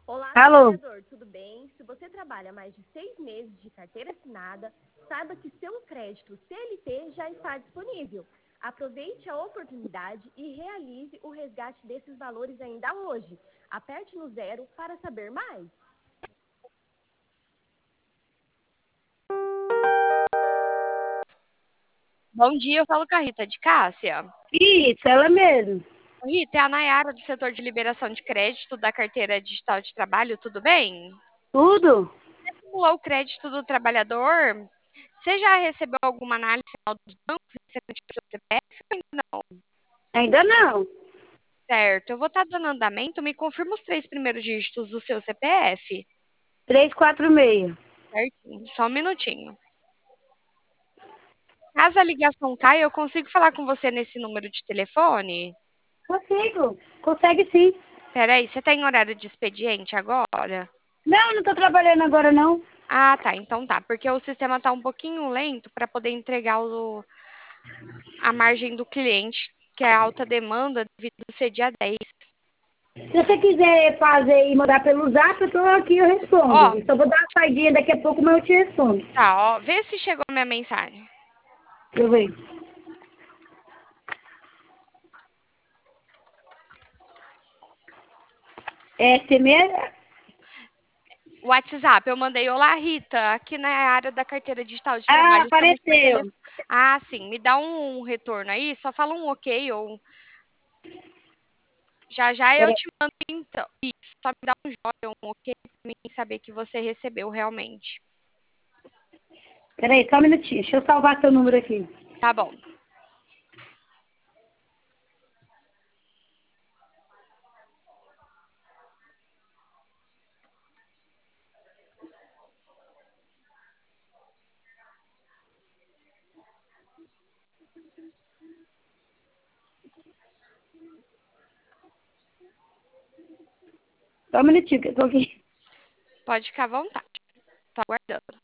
Olá, Alô? trabalhador, tudo bem? Se você trabalha mais de 6 meses de carteira assinada, saiba que seu crédito CLT já está disponível. Aproveite a oportunidade e realize o resgate desses valores ainda hoje. Aperte no 0 para saber mais. Bom dia, eu falo com a Rita de Cássia. Isso, ela mesmo. Rita, é a Nayara do setor de liberação de crédito da carteira digital de trabalho, tudo bem? Tudo? Acumulou o crédito do trabalhador? Você já recebeu alguma análise final dos bancos referente ao seu CPF? Não, Ainda não. certo. Eu vou estar dando andamento, me confirma os 3 primeiros dígitos do seu CPF. 346. Certinho, só um minutinho. Caso a ligação caia, eu consigo falar com você nesse número de telefone? Consigo. Consegue sim. Peraí, você está em horário de expediente agora? Não, não tô trabalhando agora não. Ah, tá. Então tá. Porque o sistema está um pouquinho lento para poder entregar a margem do cliente, que é alta demanda devido a ser dia 10. Se você quiser fazer e mandar pelo zap, eu tô aqui, eu respondo. Ó, Eu só vou dar uma saidinha daqui a pouco, mas eu te respondo. tá, ó. Vê se chegou a minha mensagem. Deixa eu ver. É você mesmo? WhatsApp, eu mandei, olá Rita, aqui na área da carteira digital de Ah, trabalho, estamos por apareceu. telefone. Ah, sim, me dá um retorno aí, só fala um ok ou já já eu Pera- te mando então. Isso, só me dá um joia, um ok para mim saber que você recebeu realmente. Peraí, só um minutinho. Deixa eu salvar seu número aqui. Tá bom. Só um minutinho que eu tô aqui. Pode ficar à vontade. Tô aguardando.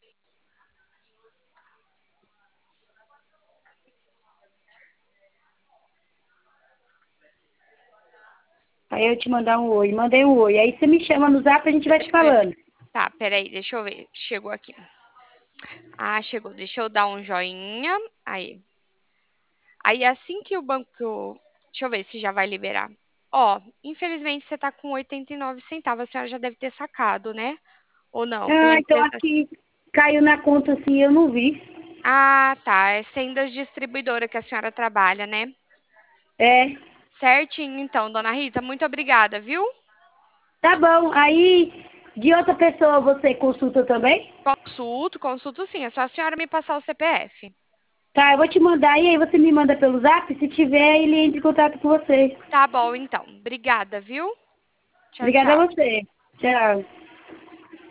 Aí eu te mandar um oi. Mandei um oi. Aí você me chama no zap e a gente vai te Deixa eu ver. falando. Tá, peraí, deixa eu ver. Chegou aqui. Ah, chegou. Deixa eu dar um joinha. Aí. Aí, assim que o banco. Deixa eu ver se já vai liberar. Ó, infelizmente você tá com 89 centavos. A senhora já deve ter sacado, né? Ou não? Pela Ah, então empresa. aqui caiu na conta assim, eu não vi. Ah, tá. É Sendas Distribuidora que a senhora trabalha, né? É, Certinho, então, dona Rita. Muito obrigada, viu? tá bom. Aí, de outra pessoa você consulta também? Consulto, consulto sim. É só a senhora me passar o CPF. Tá, eu vou te mandar e aí você me manda pelo zap. Se tiver, ele entra em contato com você. Tá bom, então. Obrigada, viu? Tchau, Obrigada a tchau. você. Tchau.